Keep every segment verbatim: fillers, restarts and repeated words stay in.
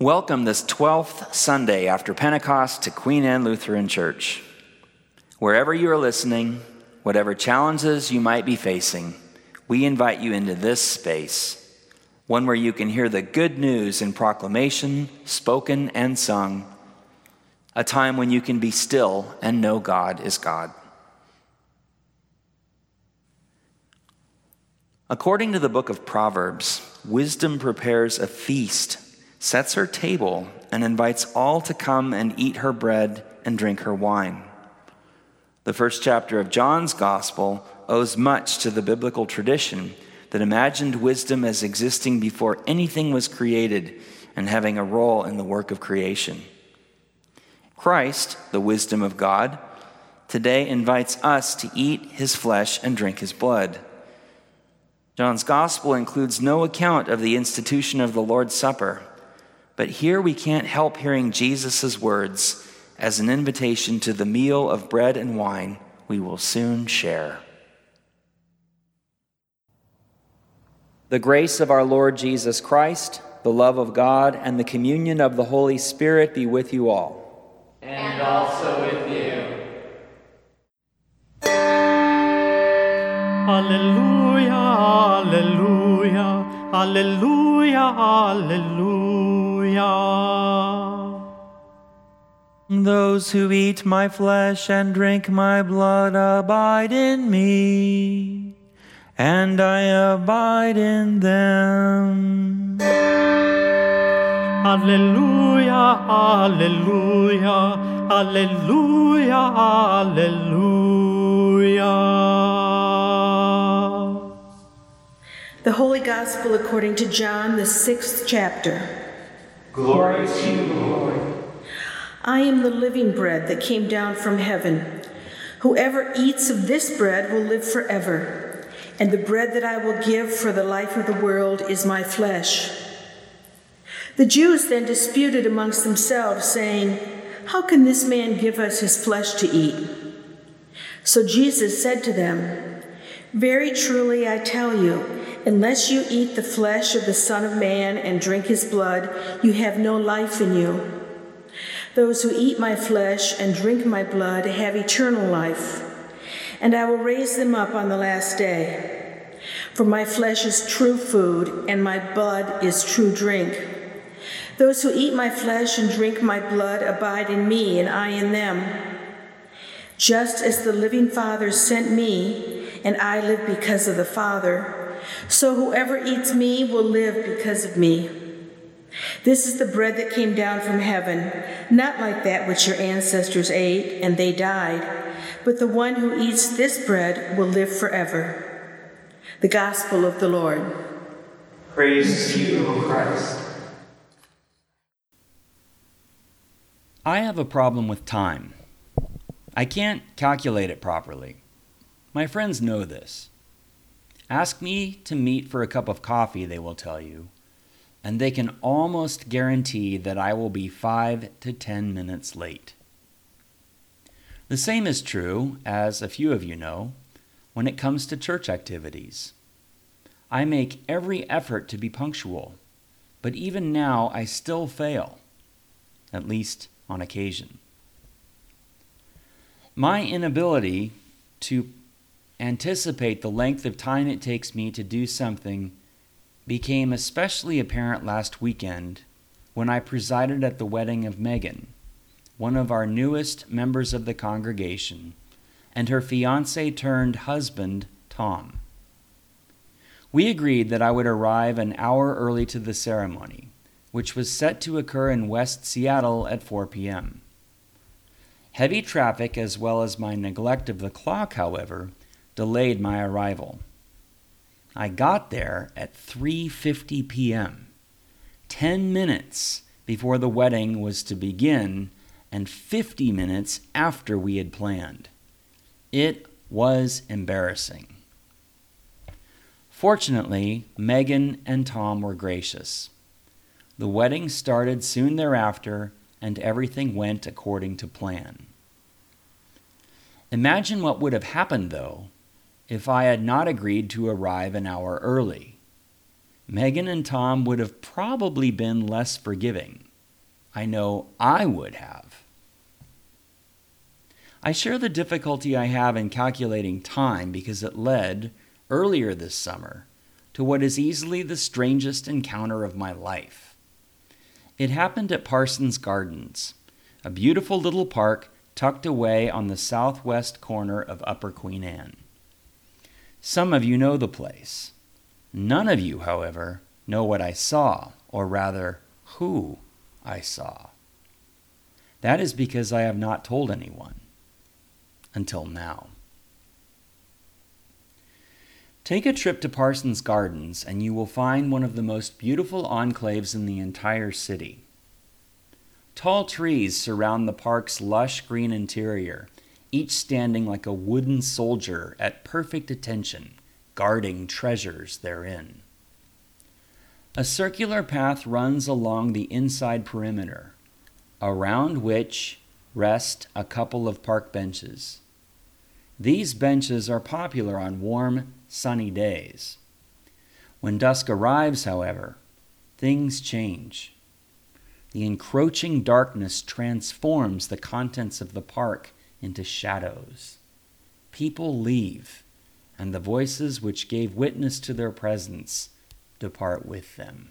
Welcome this twelfth Sunday after Pentecost to Queen Anne Lutheran Church. Wherever you are listening, whatever challenges you might be facing, we invite you into this space, one where you can hear the good news in proclamation, spoken and sung, a time when you can be still and know God is God. According to the book of Proverbs, wisdom prepares a feast, sets her table, and invites all to come and eat her bread and drink her wine. The first chapter of John's Gospel owes much to the biblical tradition that imagined wisdom as existing before anything was created and having a role in the work of creation. Christ, the wisdom of God, today invites us to eat his flesh and drink his blood. John's Gospel includes no account of the institution of the Lord's Supper, but here we can't help hearing Jesus' words as an invitation to the meal of bread and wine we will soon share. The grace of our Lord Jesus Christ, the love of God, and the communion of the Holy Spirit be with you all. And also with you. Alleluia, alleluia, alleluia, alleluia. Those who eat my flesh and drink my blood abide in me, and I abide in them. Alleluia, alleluia, alleluia, alleluia. The Holy Gospel according to John, the sixth chapter. Glory to you, Lord. I am the living bread that came down from heaven. Whoever eats of this bread will live forever, and the bread that I will give for the life of the world is my flesh. The Jews then disputed amongst themselves, saying, "How can this man give us his flesh to eat?" So Jesus said to them, "Very truly I tell you, unless you eat the flesh of the Son of Man and drink his blood, you have no life in you. Those who eat my flesh and drink my blood have eternal life, and I will raise them up on the last day. For my flesh is true food, and my blood is true drink. Those who eat my flesh and drink my blood abide in me, and I in them. Just as the living Father sent me, and I live because of the Father, so whoever eats me will live because of me. This is the bread that came down from heaven, not like that which your ancestors ate, and they died, but the one who eats this bread will live forever." The Gospel of the Lord. Praise to you, O Christ. I have a problem with time. I can't calculate it properly. My friends know this. Ask me to meet for a cup of coffee, they will tell you, and they can almost guarantee that I will be five to ten minutes late. The same is true, as a few of you know, when it comes to church activities. I make every effort to be punctual, but even now I still fail, at least on occasion. My inability to anticipate the length of time it takes me to do something became especially apparent last weekend when I presided at the wedding of Megan, one of our newest members of the congregation, and her fiancé-turned-husband, Tom. We agreed that I would arrive an hour early to the ceremony, which was set to occur in West Seattle at four p.m. Heavy traffic, as well as my neglect of the clock, however, delayed my arrival. I got there at three fifty p.m., ten minutes before the wedding was to begin and fifty minutes after we had planned. It was embarrassing. Fortunately, Megan and Tom were gracious. The wedding started soon thereafter, and everything went according to plan. Imagine what would have happened, though, if I had not agreed to arrive an hour early. Megan and Tom would have probably been less forgiving. I know I would have. I share the difficulty I have in calculating time because it led, earlier this summer, to what is easily the strangest encounter of my life. It happened at Parsons Gardens, a beautiful little park tucked away on the southwest corner of Upper Queen Anne. Some of you know the place. None of you, however, know what I saw, or rather, who I saw. That is because I have not told anyone. Until now. Take a trip to Parsons Gardens and you will find one of the most beautiful enclaves in the entire city. Tall trees surround the park's lush green interior, each standing like a wooden soldier at perfect attention, guarding treasures therein. A circular path runs along the inside perimeter, around which rest a couple of park benches. These benches are popular on warm, sunny days. When dusk arrives, however, things change. The encroaching darkness transforms the contents of the park into shadows. People leave, and the voices which gave witness to their presence depart with them.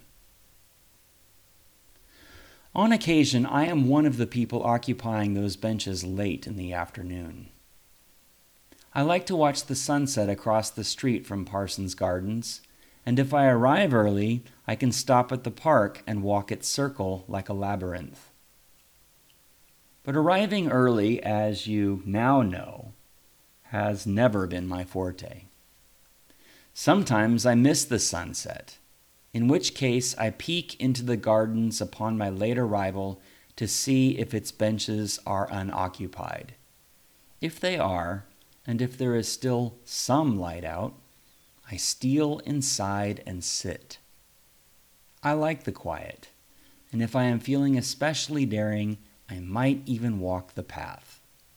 On occasion, I am one of the people occupying those benches late in the afternoon. I like to watch the sunset across the street from Parsons Gardens, and if I arrive early, I can stop at the park and walk its circle like a labyrinth. But arriving early, as you now know, has never been my forte. Sometimes I miss the sunset, in which case I peek into the gardens upon my late arrival to see if its benches are unoccupied. If they are, and if there is still some light out, I steal inside and sit. I like the quiet, and if I am feeling especially daring, I might even walk the path.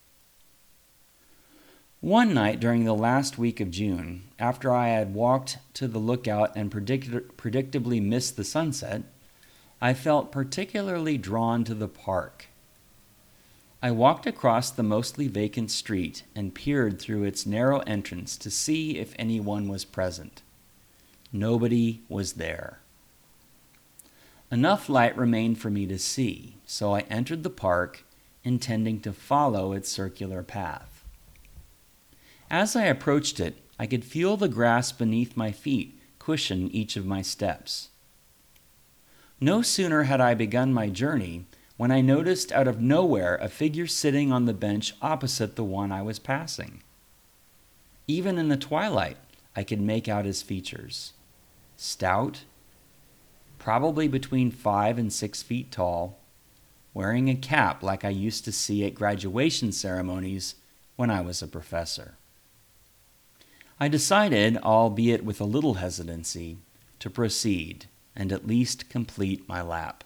One night during the last week of June, after I had walked to the lookout and predict- predictably missed the sunset, I felt particularly drawn to the park. I walked across the mostly vacant street and peered through its narrow entrance to see if anyone was present. Nobody was there. Enough light remained for me to see, so I entered the park, intending to follow its circular path. As I approached it, I could feel the grass beneath my feet cushion each of my steps. No sooner had I begun my journey when I noticed out of nowhere a figure sitting on the bench opposite the one I was passing. Even in the twilight, I could make out his features. Stout, probably between five and six feet tall, wearing a cap like I used to see at graduation ceremonies when I was a professor. I decided, albeit with a little hesitancy, to proceed and at least complete my lap.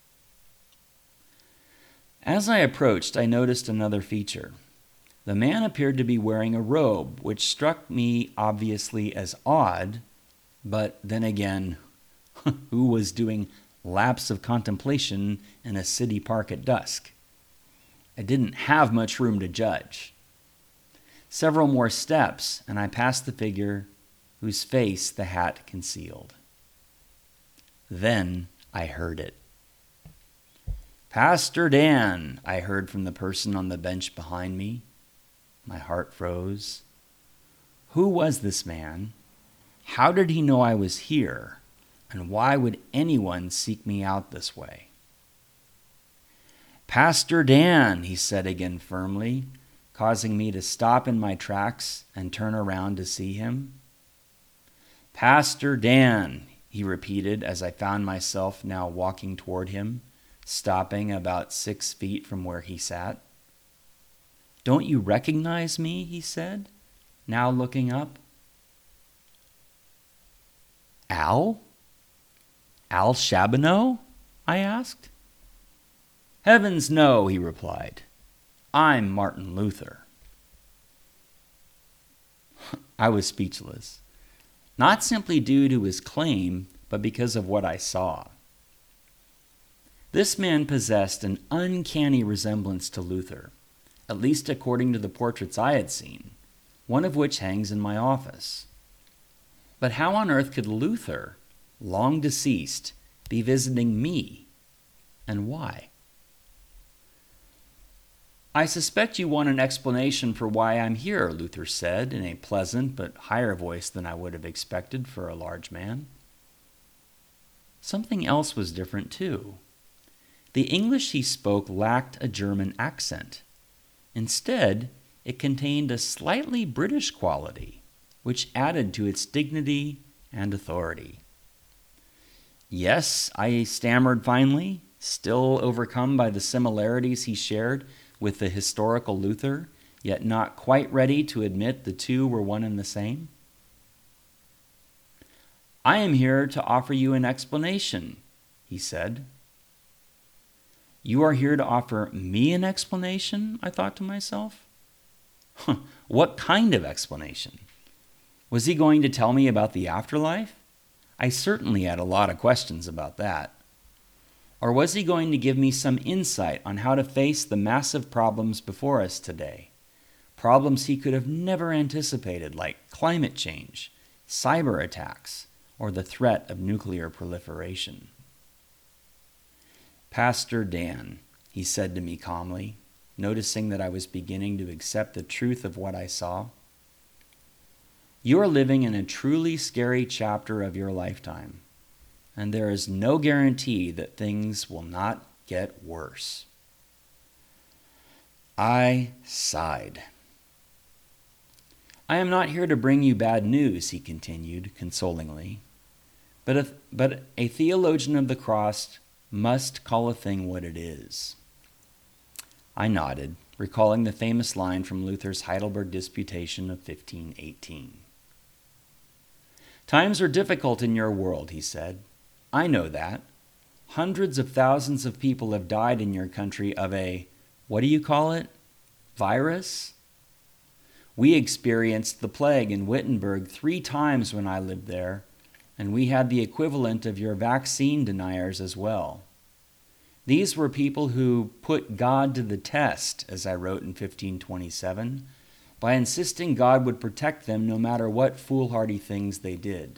As I approached, I noticed another feature. The man appeared to be wearing a robe, which struck me obviously as odd, but then again, who was doing laps of contemplation in a city park at dusk? I didn't have much room to judge. Several more steps, and I passed the figure whose face the hat concealed. Then I heard it. "Pastor Dan," I heard from the person on the bench behind me. My heart froze. Who was this man? How did he know I was here? And why would anyone seek me out this way? "Pastor Dan," he said again firmly, causing me to stop in my tracks and turn around to see him. "Pastor Dan," he repeated as I found myself now walking toward him, stopping about six feet from where he sat. "Don't you recognize me?" he said, now looking up. "Al? Al Chaboneau?" I asked. "Heavens, no," he replied. "I'm Martin Luther." I was speechless, not simply due to his claim, but because of what I saw. This man possessed an uncanny resemblance to Luther, at least according to the portraits I had seen, one of which hangs in my office. But how on earth could Luther, long deceased, be visiting me, and why? "I suspect you want an explanation for why I'm here," Luther said in a pleasant but higher voice than I would have expected for a large man. Something else was different too. The English he spoke lacked a German accent. Instead, it contained a slightly British quality, which added to its dignity and authority. "Yes," I stammered finally, still overcome by the similarities he shared with the historical Luther, yet not quite ready to admit the two were one and the same. "I am here to offer you an explanation," he said. "You are here to offer me an explanation?" I thought to myself. Huh, what kind of explanation? Was he going to tell me about the afterlife? I certainly had a lot of questions about that. Or was he going to give me some insight on how to face the massive problems before us today? Problems he could have never anticipated, like climate change, cyber attacks, or the threat of nuclear proliferation. "Pastor Dan," he said to me calmly, noticing that I was beginning to accept the truth of what I saw, "you are living in a truly scary chapter of your lifetime, and there is no guarantee that things will not get worse." I sighed. "I am not here to bring you bad news," he continued consolingly, but a, but a theologian of the cross must call a thing what it is." I nodded, recalling the famous line from Luther's Heidelberg Disputation of fifteen eighteen. "Times are difficult in your world," he said. "I know that. Hundreds of thousands of people have died in your country of a, what do you call it, virus? We experienced the plague in Wittenberg three times when I lived there, and we had the equivalent of your vaccine deniers as well. These were people who put God to the test, as I wrote in fifteen twenty-seven, by insisting God would protect them no matter what foolhardy things they did."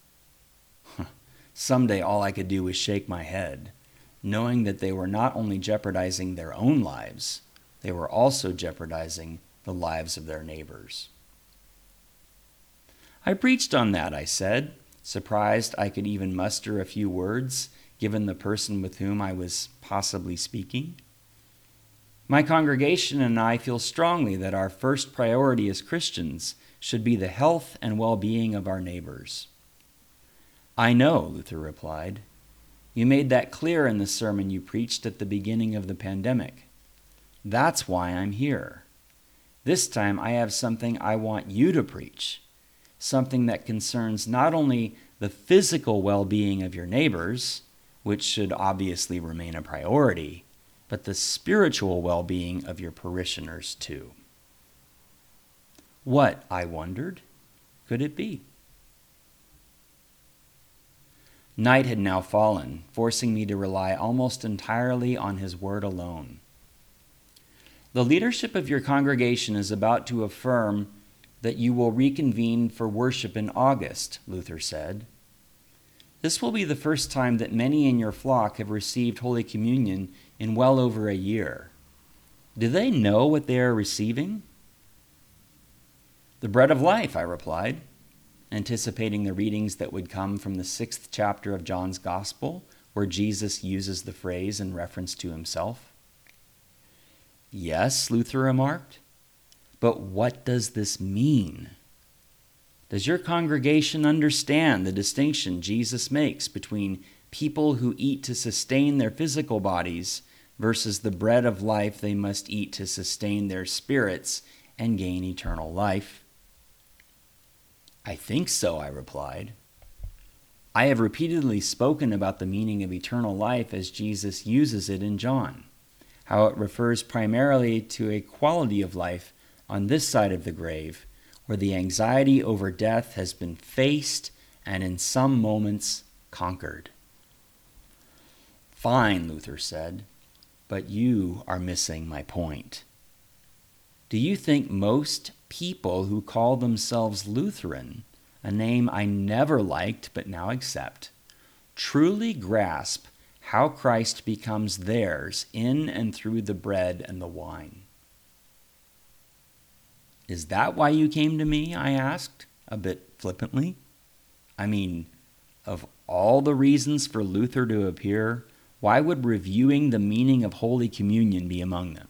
Someday all I could do was shake my head, knowing that they were not only jeopardizing their own lives, they were also jeopardizing the lives of their neighbors. "I preached on that," I said, surprised I could even muster a few words, given the person with whom I was possibly speaking. "My congregation and I feel strongly that our first priority as Christians should be the health and well-being of our neighbors." "I know," Luther replied. "You made that clear in the sermon you preached at the beginning of the pandemic. That's why I'm here. This time I have something I want you to preach, something that concerns not only the physical well-being of your neighbors, which should obviously remain a priority, but the spiritual well-being of your parishioners too." What, I wondered, could it be? Night had now fallen, forcing me to rely almost entirely on his word alone. "The leadership of your congregation is about to affirm that you will reconvene for worship in August," Luther said. "This will be the first time that many in your flock have received Holy Communion in well over a year. Do they know what they are receiving?" "The bread of life," I replied, anticipating the readings that would come from the sixth chapter of John's Gospel, where Jesus uses the phrase in reference to himself. "Yes," Luther remarked, "but what does this mean? Does your congregation understand the distinction Jesus makes between people who eat to sustain their physical bodies versus the bread of life they must eat to sustain their spirits and gain eternal life?" "I think so," I replied. "I have repeatedly spoken about the meaning of eternal life as Jesus uses it in John, how it refers primarily to a quality of life on this side of the grave, where the anxiety over death has been faced and in some moments conquered." Fine, Luther said, but you are missing my point. Do you think most people who call themselves Lutheran, a name I never liked but now accept, truly grasp how Christ becomes theirs in and through the bread and the wine? Is that why you came to me? I asked, a bit flippantly. I mean, of all the reasons for Luther to appear, why would reviewing the meaning of Holy Communion be among them?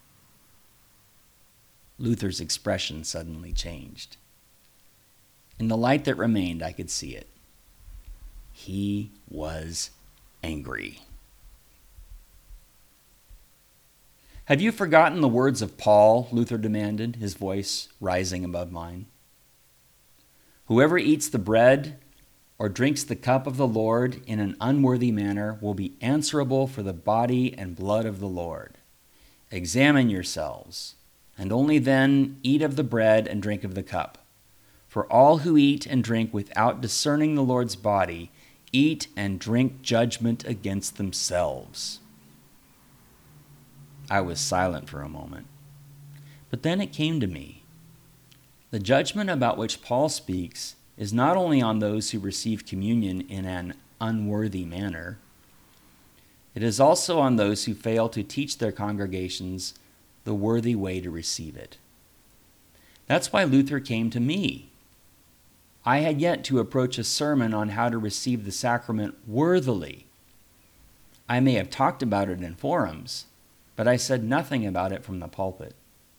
Luther's expression suddenly changed. In the light that remained, I could see it. He was angry. Have you forgotten the words of Paul? Luther demanded, his voice rising above mine. Whoever eats the bread or drinks the cup of the Lord in an unworthy manner will be answerable for the body and blood of the Lord. Examine yourselves, and only then eat of the bread and drink of the cup. For all who eat and drink without discerning the Lord's body eat and drink judgment against themselves. I was silent for a moment. But then it came to me. The judgment about which Paul speaks is not only on those who receive communion in an unworthy manner, it is also on those who fail to teach their congregations the worthy way to receive it. That's why Luther came to me. I had yet to approach a sermon on how to receive the sacrament worthily. I may have talked about it in forums, but I said nothing about it from the pulpit.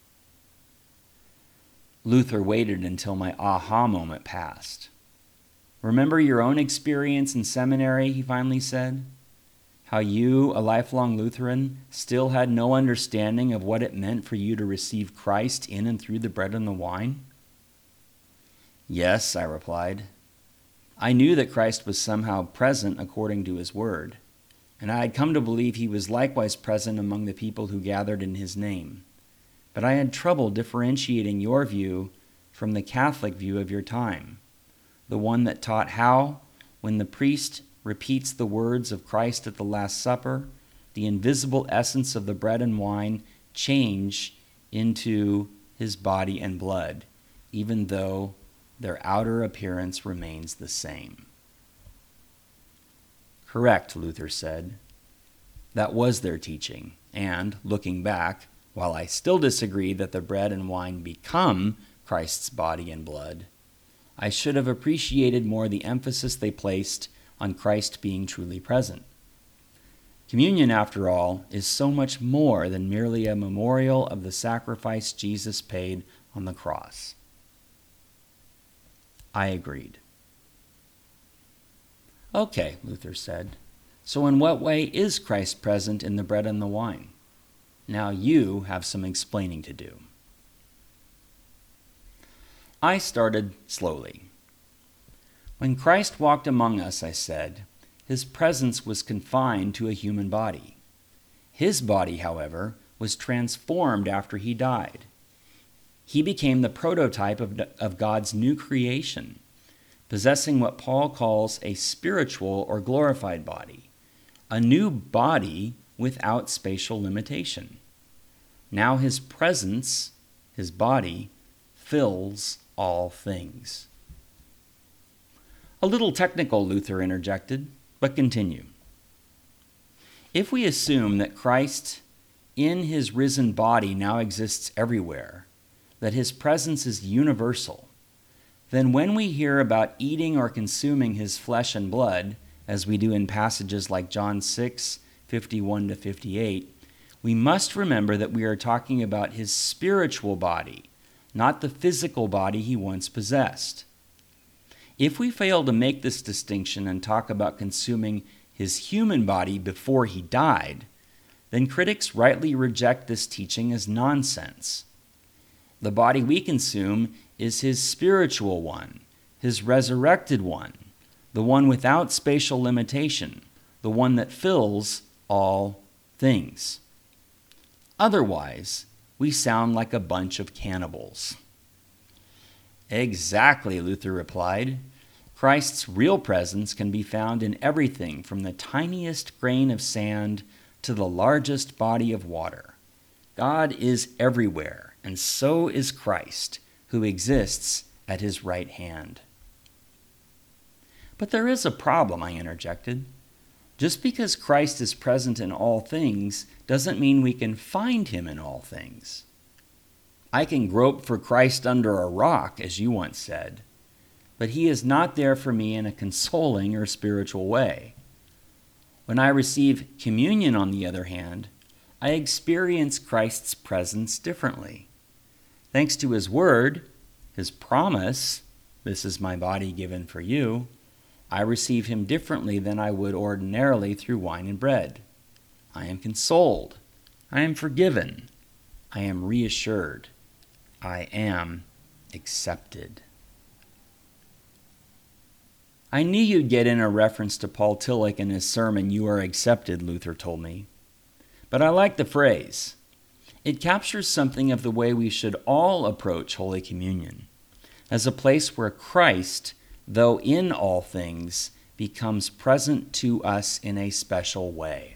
Luther waited until my aha moment passed. Remember your own experience in seminary, he finally said? How you, a lifelong Lutheran, still had no understanding of what it meant for you to receive Christ in and through the bread and the wine? Yes, I replied. I knew that Christ was somehow present according to his word, and I had come to believe he was likewise present among the people who gathered in his name. But I had trouble differentiating your view from the Catholic view of your time, the one that taught how, when the priest repeats the words of Christ at the Last Supper, the invisible essence of the bread and wine change into his body and blood, even though their outer appearance remains the same. Correct, Luther said. That was their teaching, and, looking back, while I still disagree that the bread and wine become Christ's body and blood, I should have appreciated more the emphasis they placed on Christ being truly present. Communion, after all, is so much more than merely a memorial of the sacrifice Jesus paid on the cross. I agreed. Okay, Luther said, so in what way is Christ present in the bread and the wine? Now you have some explaining to do. I started slowly. When Christ walked among us, I said, his presence was confined to a human body. His body, however, was transformed after he died. He became the prototype of, of God's new creation, possessing what Paul calls a spiritual or glorified body, a new body without spatial limitation. Now his presence, his body, fills all things. A little technical, Luther interjected, but continue. If we assume that Christ in his risen body now exists everywhere, that his presence is universal, then when we hear about eating or consuming his flesh and blood, as we do in passages like John six, fifty-one to fifty-eight, we must remember that we are talking about his spiritual body, not the physical body he once possessed. If we fail to make this distinction and talk about consuming his human body before he died, then critics rightly reject this teaching as nonsense. The body we consume is his spiritual one, his resurrected one, the one without spatial limitation, the one that fills all things. Otherwise, we sound like a bunch of cannibals. Exactly, Luther replied. Christ's real presence can be found in everything from the tiniest grain of sand to the largest body of water. God is everywhere, and so is Christ, who exists at his right hand. But there is a problem, I interjected. Just because Christ is present in all things doesn't mean we can find him in all things. I can grope for Christ under a rock, as you once said, but he is not there for me in a consoling or spiritual way. When I receive communion, on the other hand, I experience Christ's presence differently. Thanks to his word, his promise, "This is my body given for you," I receive him differently than I would ordinarily through wine and bread. I am consoled. I am forgiven. I am reassured. I am accepted. I knew you'd get in a reference to Paul Tillich in his sermon, "You Are Accepted," Luther told me. But I like the phrase. It captures something of the way we should all approach Holy Communion, as a place where Christ, though in all things, becomes present to us in a special way.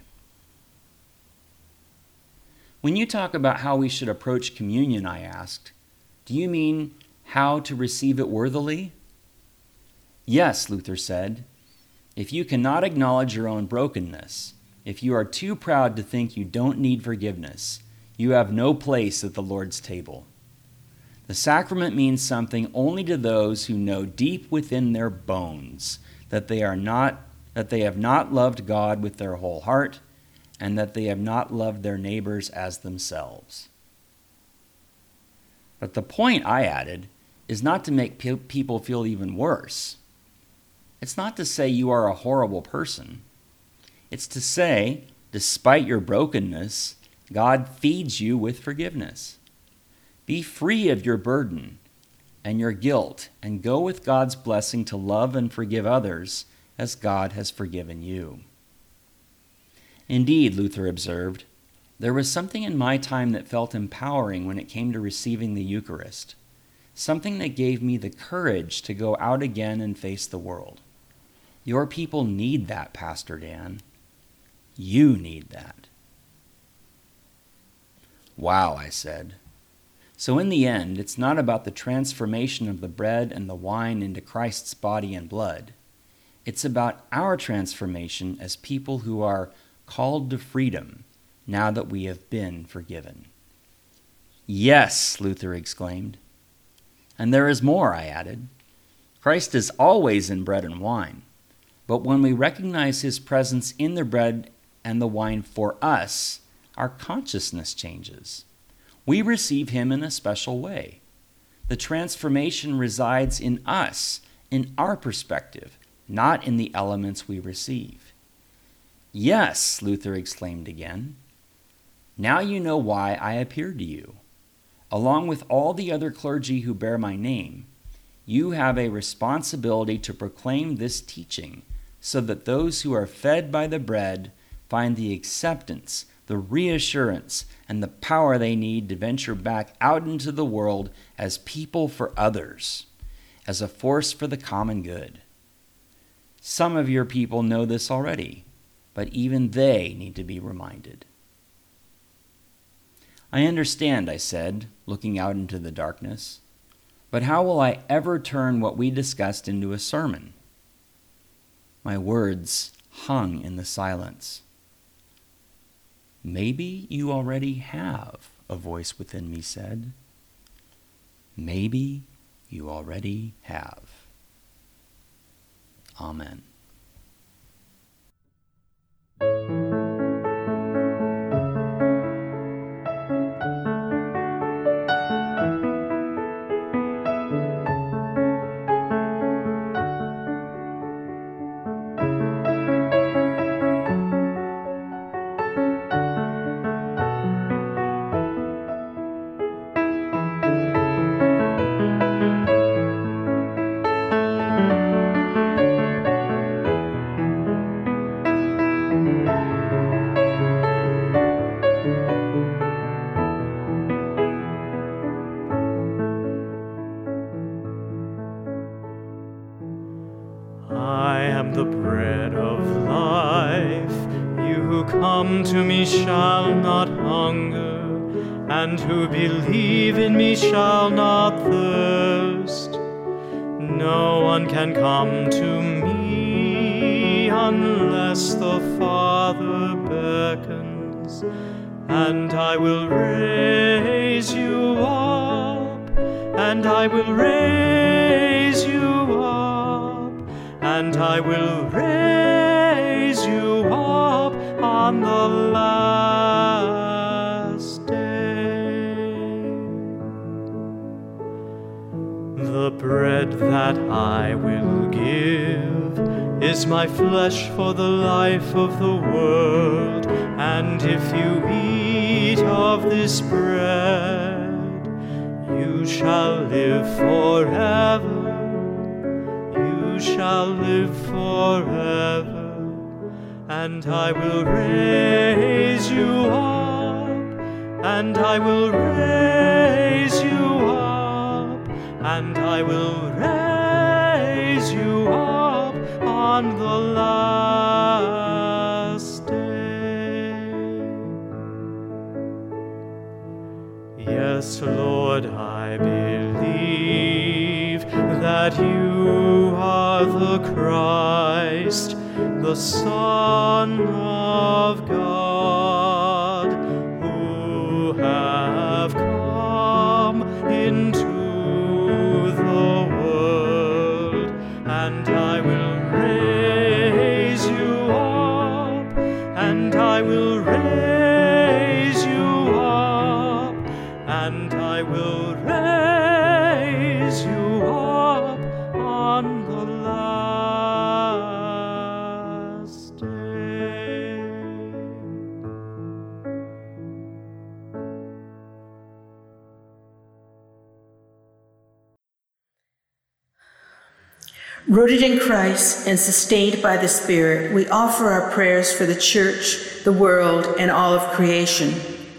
When you talk about how we should approach communion, I asked, do you mean how to receive it worthily? Yes, Luther said. If you cannot acknowledge your own brokenness, if you are too proud to think you don't need forgiveness, you have no place at the Lord's table. The sacrament means something only to those who know deep within their bones that they are not, that they have not loved God with their whole heart, and that they have not loved their neighbors as themselves. But the point, I added, is not to make pe- people feel even worse. It's not to say you are a horrible person. It's to say, despite your brokenness, God feeds you with forgiveness. Be free of your burden and your guilt, and go with God's blessing to love and forgive others as God has forgiven you. Indeed, Luther observed, there was something in my time that felt empowering when it came to receiving the Eucharist, something that gave me the courage to go out again and face the world. Your people need that, Pastor Dan. You need that. Wow, I said. So in the end, it's not about the transformation of the bread and the wine into Christ's body and blood. It's about our transformation as people who are called to freedom now that we have been forgiven. Yes, Luther exclaimed. And there is more, I added. Christ is always in bread and wine, but when we recognize his presence in the bread and the wine for us, our consciousness changes. We receive him in a special way. The transformation resides in us, in our perspective, not in the elements we receive. Yes, Luther exclaimed again. Now you know why I appeared to you. Along with all the other clergy who bear my name, you have a responsibility to proclaim this teaching so that those who are fed by the bread find the acceptance, the reassurance, and the power they need to venture back out into the world as people for others, as a force for the common good. Some of your people know this already, but even they need to be reminded. I understand, I said, looking out into the darkness, but how will I ever turn what we discussed into a sermon? My words hung in the silence. Maybe you already have, a voice within me said. Maybe you already have. Amen. I am the bread of life. You who come to me shall not hunger, and who believe in me shall not thirst. No one can come to me unless the Father beckons, and I will raise you up, and I will raise you up, and I will raise you up on the last day. The bread that I will give is my flesh for the life of the world, and if you eat of this bread, you shall live forever. You shall live forever, and I will raise you up, and I will raise you up, and I will raise you up on the last day. Yes, Lord, I believe that you are the Christ, the Son of God, who have come into the world, and I will raise you up, and I will raise you up, and I will raise you up on the last day. Rooted in Christ and sustained by the Spirit, we offer our prayers for the church, the world, and all of creation.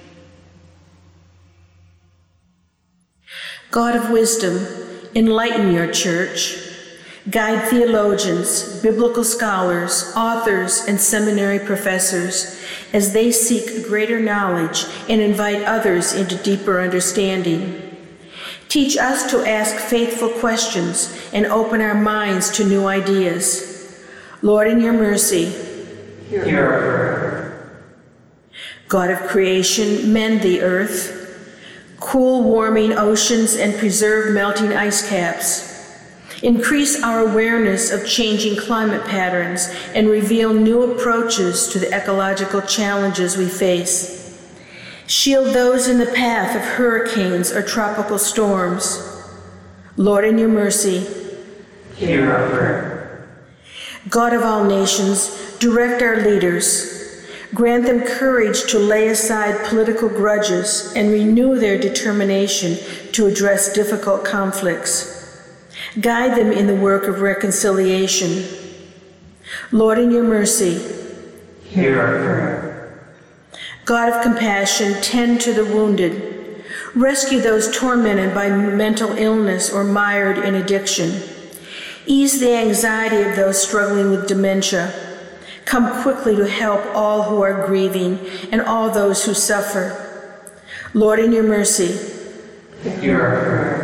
God of wisdom, enlighten your church. Guide theologians, biblical scholars, authors, and seminary professors as they seek greater knowledge and invite others into deeper understanding. Teach us to ask faithful questions and open our minds to new ideas. Lord, in your mercy, Hear our prayer. God of creation, mend the earth, cool warming oceans and preserve melting ice caps. Increase our awareness of changing climate patterns and reveal new approaches to the ecological challenges we face. Shield those in the path of hurricanes or tropical storms. Lord, in your mercy, Hear our prayer. God of all nations, direct our leaders. Grant them courage to lay aside political grudges and renew their determination to address difficult conflicts. Guide them in the work of reconciliation. Lord, in your mercy, Hear our prayer. God of compassion, tend to the wounded. Rescue those tormented by mental illness or mired in addiction. Ease the anxiety of those struggling with dementia. Come quickly to help all who are grieving and all those who suffer. Lord, in your mercy, Hear our prayer.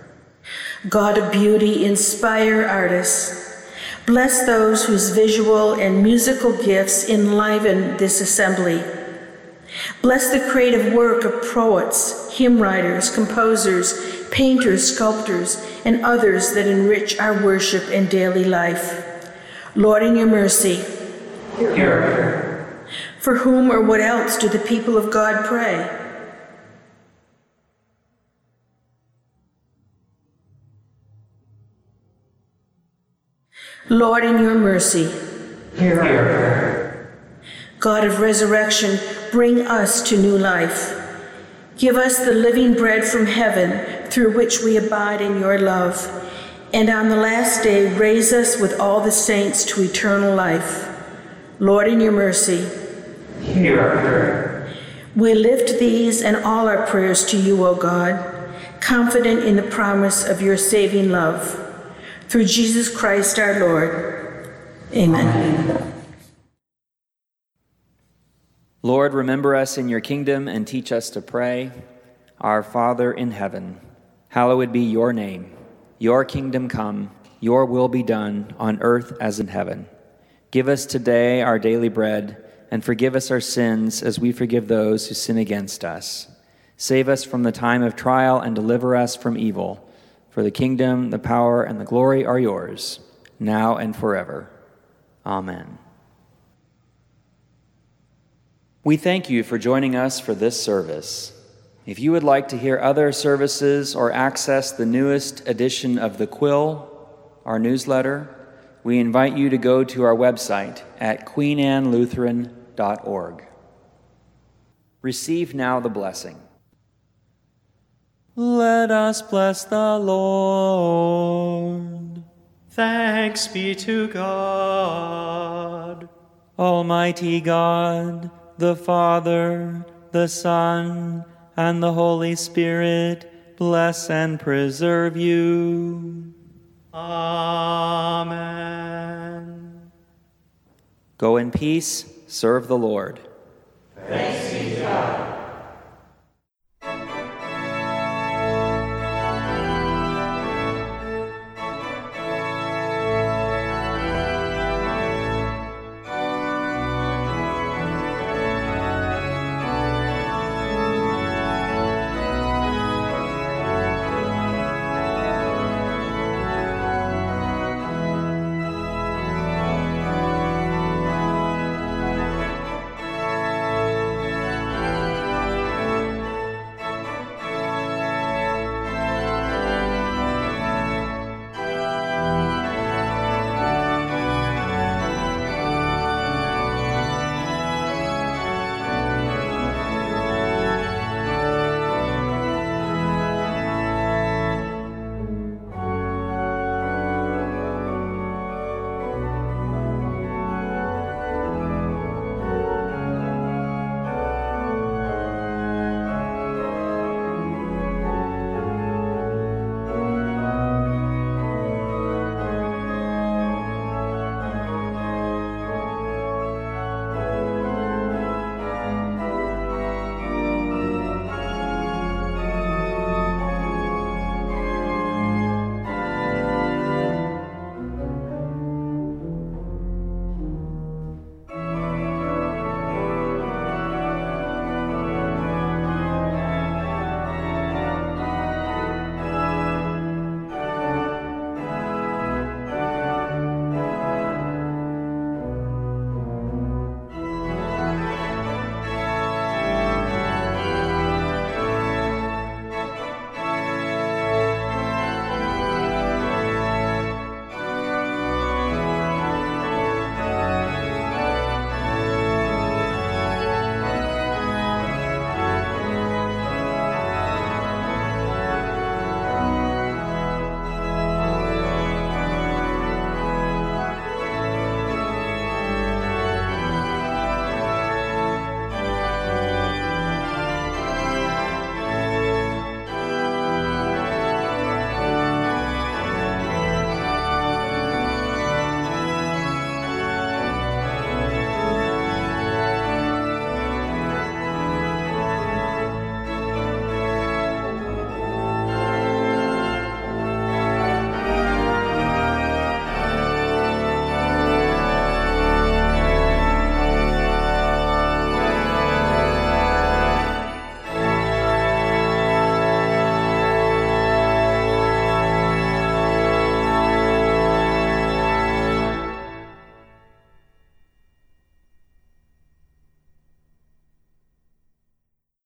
God of beauty, inspire artists. Bless those whose visual and musical gifts enliven this assembly. Bless the creative work of poets, hymn writers, composers, painters, sculptors, and others that enrich our worship and daily life. Lord, in your mercy, Hear our prayer. for whom or what else do the people of God pray? Lord, in your mercy, Hear our prayer. God of resurrection, bring us to new life. Give us the living bread from heaven through which we abide in your love. And on the last day, raise us with all the saints to eternal life. Lord, in your mercy, Hear our prayer. we lift these and all our prayers to you, O God, confident in the promise of your saving love. Through Jesus Christ our Lord. Amen. Lord, remember us in your kingdom and teach us to pray. Our Father in heaven, hallowed be your name. Your kingdom come, your will be done on earth as in heaven. Give us today our daily bread, and forgive us our sins as we forgive those who sin against us. Save us from the time of trial and deliver us from evil. For the kingdom, the power, and the glory are yours, now and forever. Amen. We thank you for joining us for this service. If you would like to hear other services or access the newest edition of The Quill, our newsletter, we invite you to go to our website at queen anne lutheran dot org. Receive now the blessing. Let us bless the Lord. Thanks be to God. Almighty God, the Father, the Son, and the Holy Spirit, bless and preserve you. Amen. Go in peace, serve the Lord.